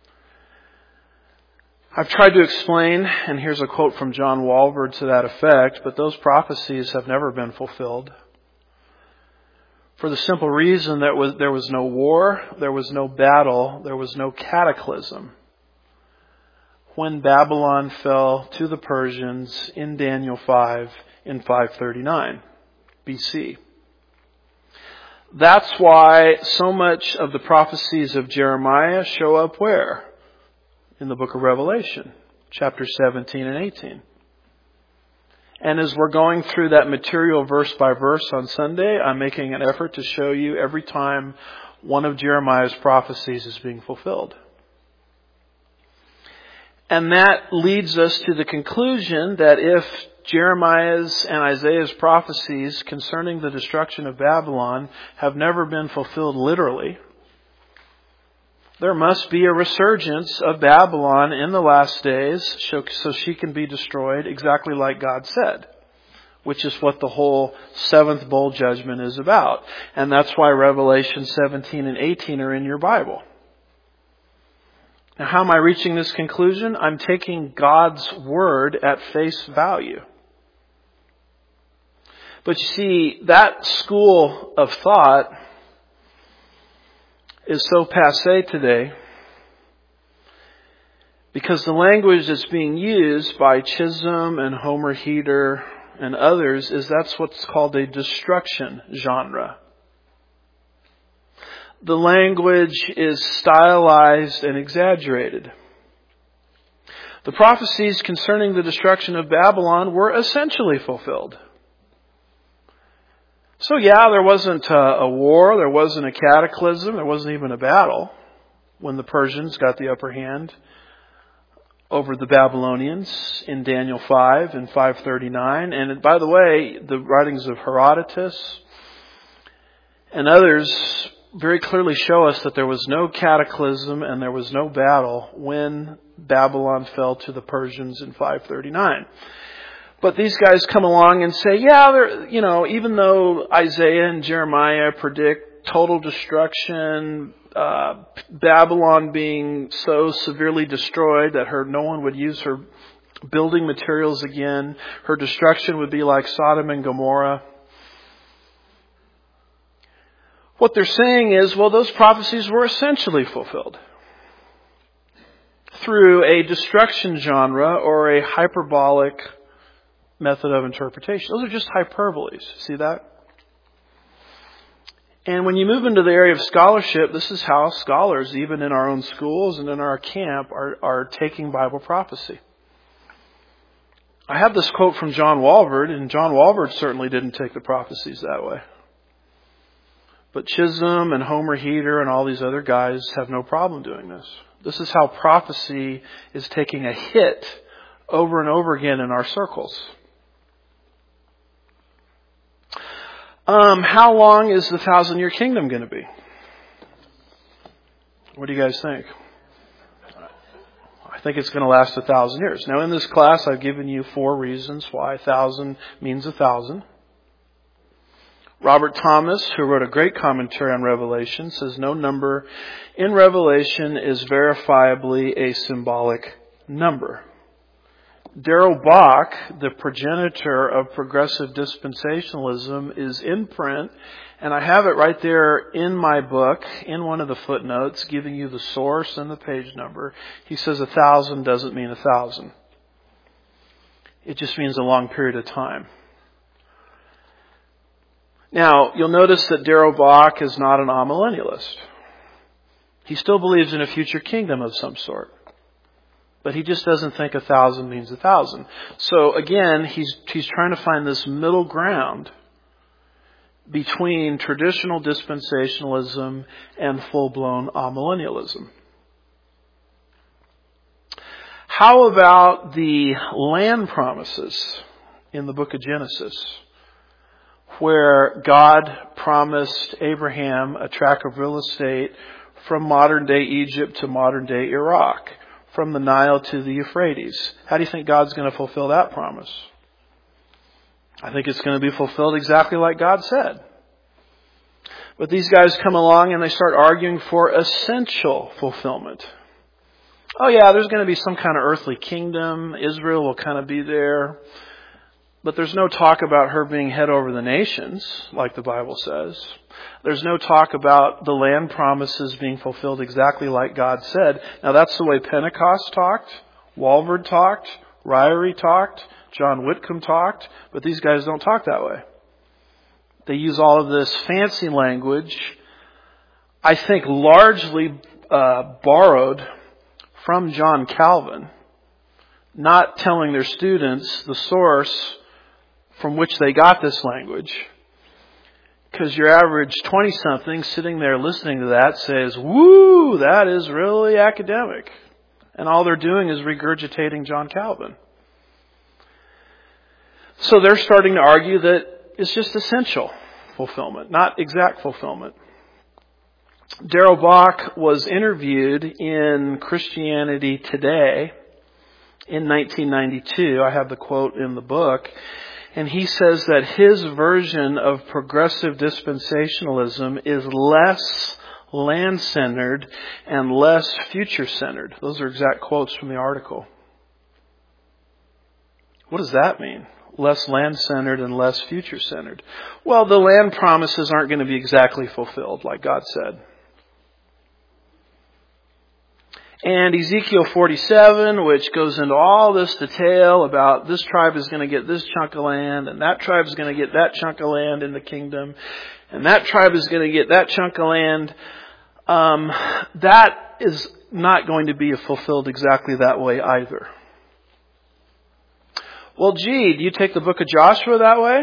I've tried to explain, and here's a quote from John Walvoord to that effect, but those prophecies have never been fulfilled. For the simple reason that was, there was no war, there was no battle, there was no cataclysm when Babylon fell to the Persians in Daniel five in five thirty-nine B C. That's why so much of the prophecies of Jeremiah show up where? In the book of Revelation, chapter seventeen and eighteen. And as we're going through that material verse by verse on Sunday, I'm making an effort to show you every time one of Jeremiah's prophecies is being fulfilled. And that leads us to the conclusion that if Jeremiah's and Isaiah's prophecies concerning the destruction of Babylon have never been fulfilled literally, there must be a resurgence of Babylon in the last days so she can be destroyed exactly like God said, which is what the whole seventh bowl judgment is about. And that's why Revelation seventeen and eighteen are in your Bible. Now, how am I reaching this conclusion? I'm taking God's word at face value. But you see, that school of thought is so passé today because the language that's being used by Chisholm and Homer Heater and others is that's what's called a destruction genre. The language is stylized and exaggerated. The prophecies concerning the destruction of Babylon were essentially fulfilled. So yeah, there wasn't a, a war, there wasn't a cataclysm, there wasn't even a battle when the Persians got the upper hand over the Babylonians in Daniel five and five thirty-nine. And by the way, the writings of Herodotus and others very clearly show us that there was no cataclysm and there was no battle when Babylon fell to the Persians in five thirty-nine. But these guys come along and say, yeah, they're, you know, even though Isaiah and Jeremiah predict total destruction, uh, Babylon being so severely destroyed that her no one would use her building materials again, her destruction would be like Sodom and Gomorrah. What they're saying is, well, those prophecies were essentially fulfilled through a destruction genre or a hyperbolic method of interpretation. Those are just hyperboles. See that? And when you move into the area of scholarship, this is how scholars, even in our own schools and in our camp, are, are taking Bible prophecy. I have this quote from John Walvoord, and John Walvoord certainly didn't take the prophecies that way. But Chisholm and Homer Heater and all these other guys have no problem doing this. This is how prophecy is taking a hit over and over again in our circles. Um, how long is the thousand-year kingdom going to be? What do you guys think? I think it's going to last a thousand years. Now, in this class, I've given you four reasons why a thousand means a thousand. Robert Thomas, who wrote a great commentary on Revelation, says no number in Revelation is verifiably a symbolic number. Darrell Bock, the progenitor of progressive dispensationalism, is in print, and I have it right there in my book, in one of the footnotes, giving you the source and the page number. He says a thousand doesn't mean a thousand. It just means a long period of time. Now, you'll notice that Darrell Bock is not an amillennialist. He still believes in a future kingdom of some sort. But he just doesn't think a thousand means a thousand. So again, he's he's trying to find this middle ground between traditional dispensationalism and full-blown amillennialism. How about the land promises in the book of Genesis, where God promised Abraham a tract of real estate from modern-day Egypt to modern-day Iraq, from the Nile to the Euphrates. How do you think God's going to fulfill that promise? I think it's going to be fulfilled exactly like God said. But these guys come along and they start arguing for essential fulfillment. Oh yeah, there's going to be some kind of earthly kingdom. Israel will kind of be there. But there's no talk about her being head over the nations, like the Bible says. There's no talk about the land promises being fulfilled exactly like God said. Now that's the way Pentecost talked, Walvoord talked, Ryrie talked, John Whitcomb talked, but these guys don't talk that way. They use all of this fancy language, I think largely uh, borrowed from John Calvin, not telling their students the source from which they got this language. Because your average twenty-something sitting there listening to that says, woo, that is really academic. And all they're doing is regurgitating John Calvin. So they're starting to argue that it's just essential fulfillment, not exact fulfillment. Darrell Bock was interviewed in Christianity Today in nineteen ninety-two. I have the quote in the book. And he says that his version of progressive dispensationalism is less land-centered and less future-centered. Those are exact quotes from the article. What does that mean? Less land-centered and less future-centered. Well, the land promises aren't going to be exactly fulfilled, like God said. And Ezekiel forty-seven, which goes into all this detail about this tribe is going to get this chunk of land, and that tribe is going to get that chunk of land in the kingdom, and that tribe is going to get that chunk of land, um, that is not going to be fulfilled exactly that way either. Well, gee, do you take the book of Joshua that way?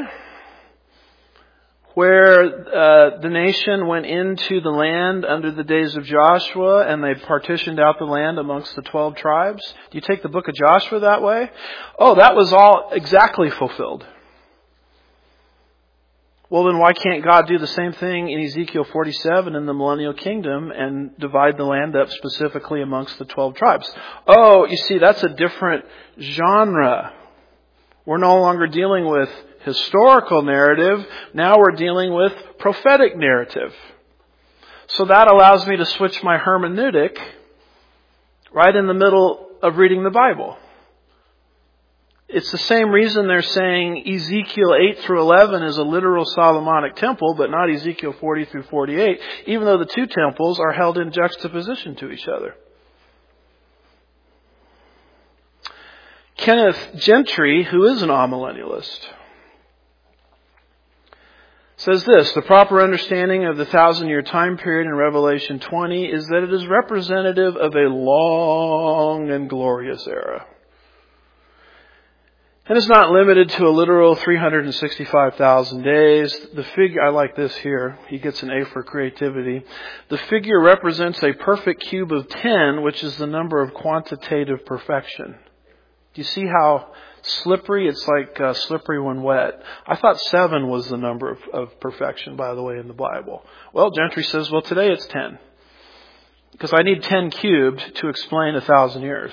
Where uh, the nation went into the land under the days of Joshua and they partitioned out the land amongst the twelve tribes? Do you take the book of Joshua that way? Oh, that was all exactly fulfilled. Well, then why can't God do the same thing in Ezekiel forty-seven in the millennial kingdom and divide the land up specifically amongst the twelve tribes? Oh, you see, that's a different genre. We're no longer dealing with historical narrative. Now we're dealing with prophetic narrative. So that allows me to switch my hermeneutic right in the middle of reading the Bible. It's the same reason they're saying Ezekiel eight through eleven is a literal Solomonic temple, but not Ezekiel forty through forty-eight, even though the two temples are held in juxtaposition to each other. Kenneth Gentry, who is an amillennialist, says this: the proper understanding of the thousand-year time period in Revelation twenty is that it is representative of a long and glorious era. And it's not limited to a literal three hundred sixty-five thousand days. The figure, I like this here, he gets an A for creativity. The figure represents a perfect cube of ten, which is the number of quantitative perfection. Do you see how slippery? It's like uh, slippery when wet. I thought seven was the number of, of perfection, by the way, in the Bible. Well, Gentry says, well, today it's ten. Because I need ten cubed to explain a thousand years.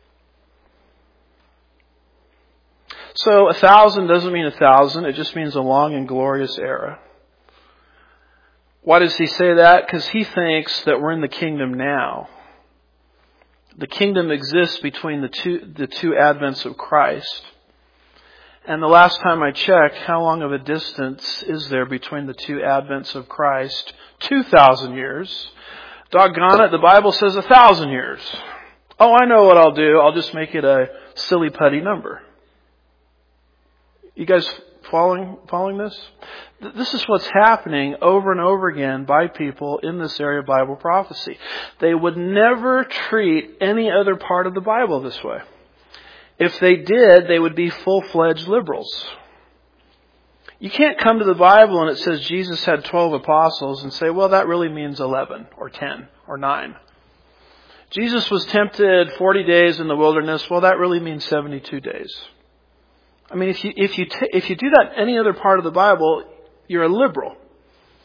So a thousand doesn't mean a thousand. It just means a long and glorious era. Why does he say that? Because he thinks that we're in the kingdom now. The kingdom exists between the two, the two advents of Christ. And the last time I checked, how long of a distance is there between the two advents of Christ? two thousand years. Doggone it, the Bible says a thousand years. Oh, I know what I'll do. I'll just make it a silly putty number. You guys following, following this? This is what's happening over and over again by people in this area of Bible prophecy. They would never treat any other part of the Bible this way. If they did, they would be full-fledged liberals. You can't come to the Bible and it says Jesus had twelve apostles and say, well, that really means eleven or ten or nine. Jesus was tempted forty days in the wilderness. Well, that really means seventy-two days. I mean, if you if you t- if you do that in any other part of the Bible, you're a liberal.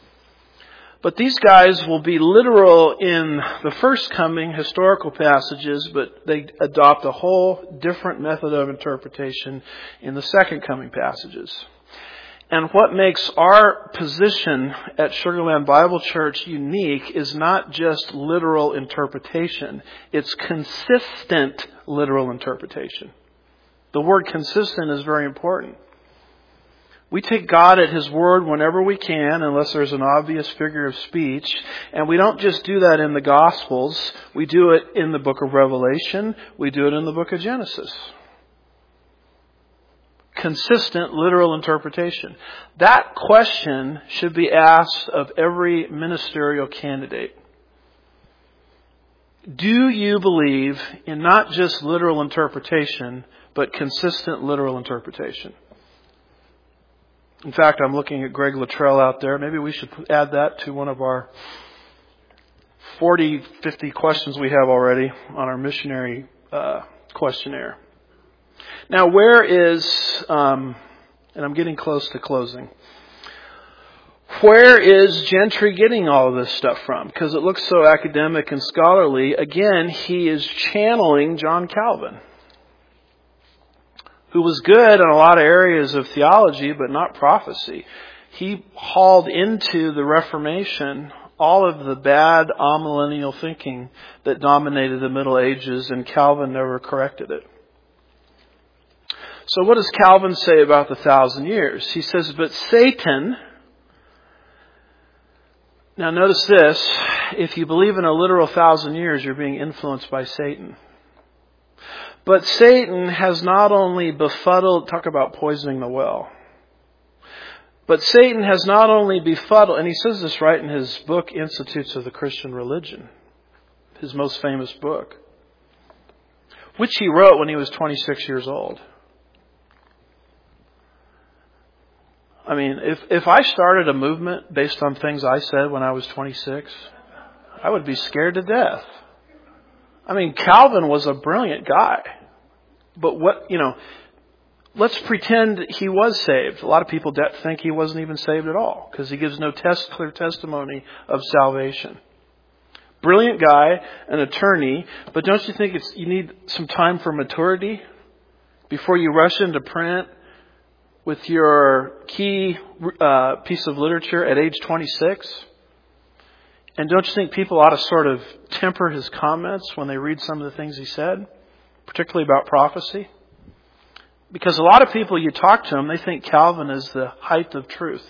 But these guys will be literal in the first coming historical passages, but they adopt a whole different method of interpretation in the second coming passages. And what makes our position at Sugarland Bible Church unique is not just literal interpretation. It's consistent literal interpretation. The word consistent is very important. We take God at His word whenever we can, unless there's an obvious figure of speech. And we don't just do that in the Gospels. We do it in the book of Revelation. We do it in the book of Genesis. Consistent literal interpretation. That question should be asked of every ministerial candidate. Do you believe in not just literal interpretation, but consistent literal interpretation? In fact, I'm looking at Greg Luttrell out there. Maybe we should add that to one of our forty, fifty questions we have already on our missionary uh, questionnaire. Now, where is, um, and I'm getting close to closing, where is Gentry getting all of this stuff from? Because it looks so academic and scholarly. Again, he is channeling John Calvin, who was good in a lot of areas of theology, but not prophecy. He hauled into the Reformation all of the bad amillennial thinking that dominated the Middle Ages, and Calvin never corrected it. So what does Calvin say about the thousand years? He says, but Satan, now notice this, if you believe in a literal thousand years, you're being influenced by Satan. But Satan has not only befuddled, talk about poisoning the well, but Satan has not only befuddled, and he says this right in his book, Institutes of the Christian Religion, his most famous book, which he wrote when he was twenty-six years old. I mean, if, if I started a movement based on things I said when I was twenty-six, I would be scared to death. I mean, Calvin was a brilliant guy. But what, you know, let's pretend he was saved. A lot of people think he wasn't even saved at all because he gives no test, clear testimony of salvation. Brilliant guy, an attorney, but don't you think it's you need some time for maturity before you rush into print with your key uh, piece of literature at age twenty-six? And don't you think people ought to sort of temper his comments when they read some of the things he said, particularly about prophecy? Because a lot of people, you talk to them, they think Calvin is the height of truth.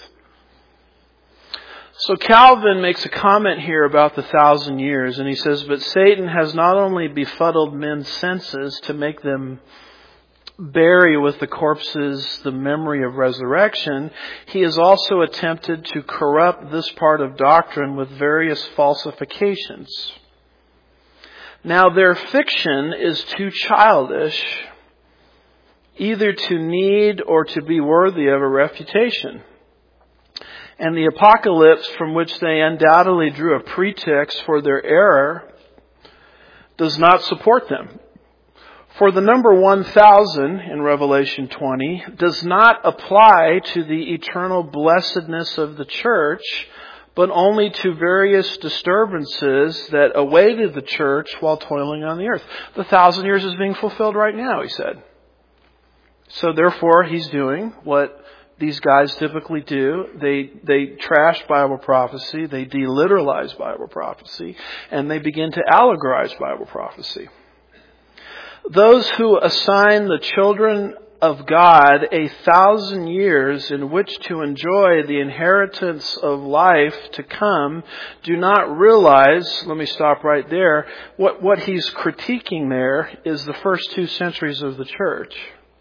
So Calvin makes a comment here about the thousand years, and he says, but Satan has not only befuddled men's senses to make them bury with the corpses the memory of resurrection, he has also attempted to corrupt this part of doctrine with various falsifications. Now their fiction is too childish either to need or to be worthy of a refutation. And the apocalypse from which they undoubtedly drew a pretext for their error does not support them. For the number one thousand in Revelation twenty does not apply to the eternal blessedness of the church, but only to various disturbances that awaited the church while toiling on the earth. The thousand years is being fulfilled right now, he said. So therefore, he's doing what these guys typically do. They they trash Bible prophecy, they deliteralize Bible prophecy, and they begin to allegorize Bible prophecy. Those who assign the children of God a thousand years in which to enjoy the inheritance of life to come do not realize, let me stop right there, what, what he's critiquing there is the first two centuries of the church,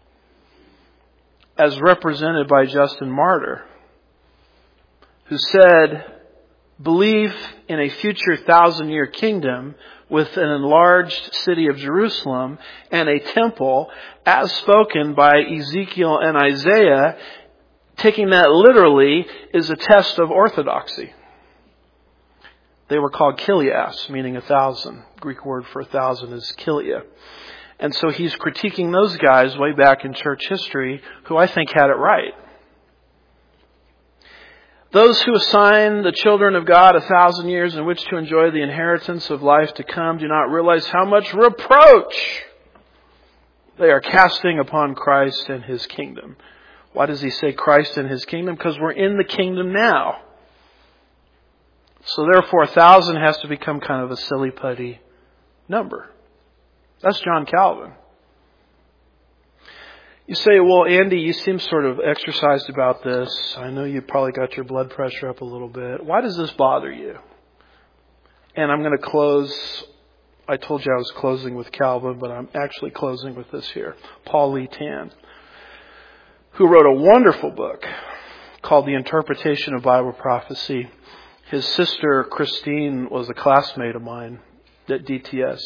as represented by Justin Martyr, who said, believe in a future thousand-year kingdom with an enlarged city of Jerusalem and a temple, as spoken by Ezekiel and Isaiah, taking that literally, is a test of orthodoxy. They were called Kilias, meaning a thousand. Greek word for a thousand is Kilia. And so he's critiquing those guys way back in church history who I think had it right. Those who assign the children of God a thousand years in which to enjoy the inheritance of life to come do not realize how much reproach they are casting upon Christ and His kingdom. Why does he say Christ and His kingdom? Because we're in the kingdom now. So therefore, a thousand has to become kind of a silly putty number. That's John Calvin. You say, well, Andy, you seem sort of exercised about this. I know you probably got your blood pressure up a little bit. Why does this bother you? And I'm going to close. I told you I was closing with Calvin, but I'm actually closing with this here. Paul Lee Tan, who wrote a wonderful book called The Interpretation of Bible Prophecy. His sister, Christine, was a classmate of mine at D T S.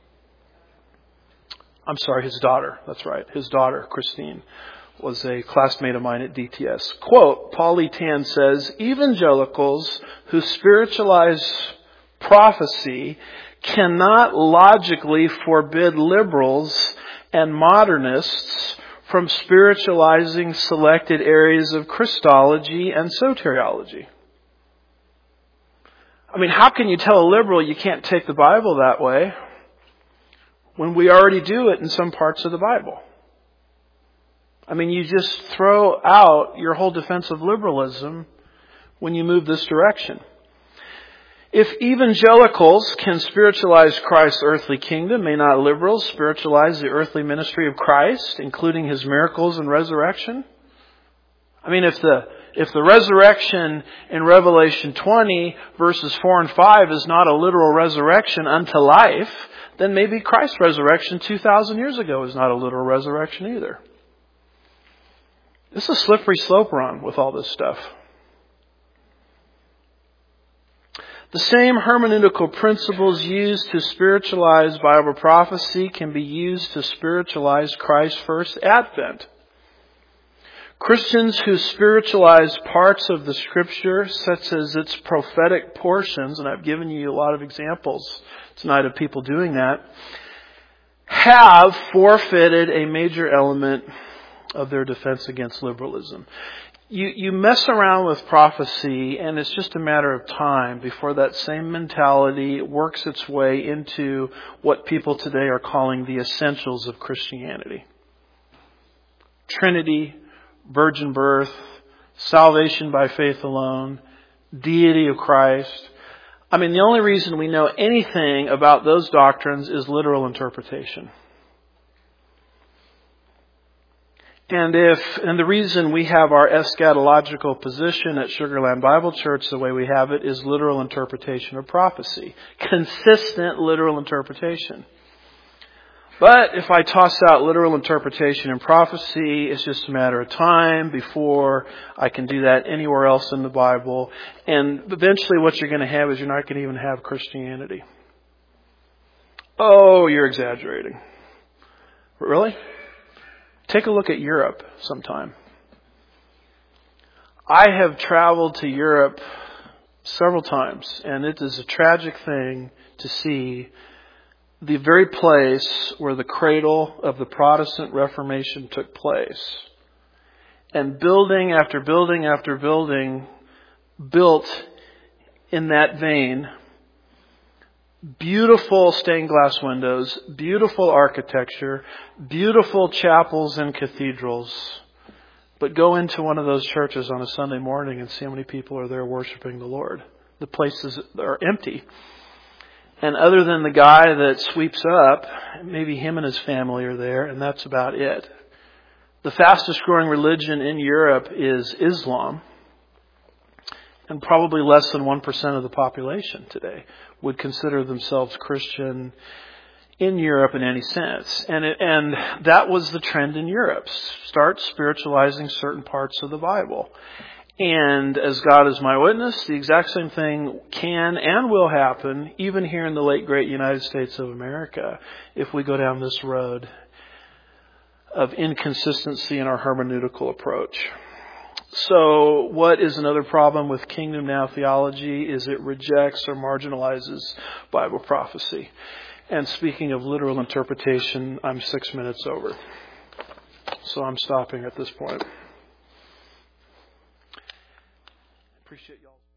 I'm sorry, his daughter. That's right. His daughter, Christine, was a classmate of mine at D T S. Quote, Paul Lee Tan says, evangelicals who spiritualize prophecy cannot logically forbid liberals and modernists from spiritualizing selected areas of Christology and soteriology. I mean, how can you tell a liberal you can't take the Bible that way when we already do it in some parts of the Bible? I mean, you just throw out your whole defense of liberalism when you move this direction. If evangelicals can spiritualize Christ's earthly kingdom, may not liberals spiritualize the earthly ministry of Christ, including His miracles and resurrection? I mean, if the if the resurrection in Revelation twenty, verses four and five is not a literal resurrection unto life, then maybe Christ's resurrection two thousand years ago is not a literal resurrection either. This is a slippery slope we're on with all this stuff. The same hermeneutical principles used to spiritualize Bible prophecy can be used to spiritualize Christ's first advent. Christians who spiritualize parts of the Scripture, such as its prophetic portions, and I've given you a lot of examples tonight of people doing that, have forfeited a major element of their defense against liberalism. You, you mess around with prophecy, and it's just a matter of time before that same mentality works its way into what people today are calling the essentials of Christianity. Trinity, virgin birth, salvation by faith alone, deity of Christ. I mean, the only reason we know anything about those doctrines is literal interpretation. And if, and the reason we have our eschatological position at Sugarland Bible Church the way we have it is literal interpretation of prophecy. Consistent literal interpretation. But if I toss out literal interpretation and prophecy, it's just a matter of time before I can do that anywhere else in the Bible. And eventually what you're going to have is you're not going to even have Christianity. Oh, you're exaggerating. Really? Take a look at Europe sometime. I have traveled to Europe several times, and it is a tragic thing to see the very place where the cradle of the Protestant Reformation took place. And building after building after building built in that vein. Beautiful stained glass windows, beautiful architecture, beautiful chapels and cathedrals. But go into one of those churches on a Sunday morning and see how many people are there worshiping the Lord. The places are empty. And other than the guy that sweeps up, maybe him and his family are there, and that's about it. The fastest growing religion in Europe is Islam. And probably less than one percent of the population today would consider themselves Christian in Europe in any sense. And it, and that was the trend in Europe. Start spiritualizing certain parts of the Bible. And as God is my witness, the exact same thing can and will happen even here in the late great United States of America if we go down this road of inconsistency in our hermeneutical approach. So what is another problem with Kingdom Now theology is it rejects or marginalizes Bible prophecy. And speaking of literal interpretation, I'm six minutes over. So I'm stopping at this point. appreciate y'all's